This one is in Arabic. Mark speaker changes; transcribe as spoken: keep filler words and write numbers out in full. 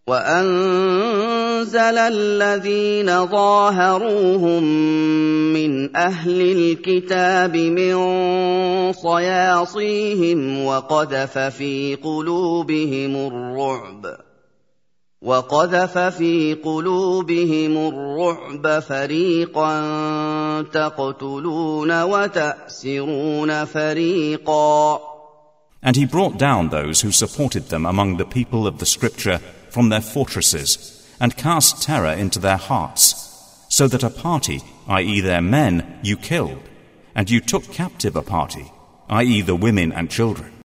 Speaker 1: وَأَنزَلَ الَّذِينَ ظَاهَرُوهُم مِّنْ أَهْلِ الْكِتَابِ مِن صَيَاصِيهِمْ وَقَذَفَ فِي قُلُوبِهِمُ الرُّعْبَ وَقَذَفَ في قلوبهم الرعب فريقا تقتلون وتأسرون فريقا.
Speaker 2: And he brought down those who supported them among the people of the Scripture from their fortresses, and cast terror into their hearts, so that a party, that is their men, you killed, and you took captive a party, that is the women and children.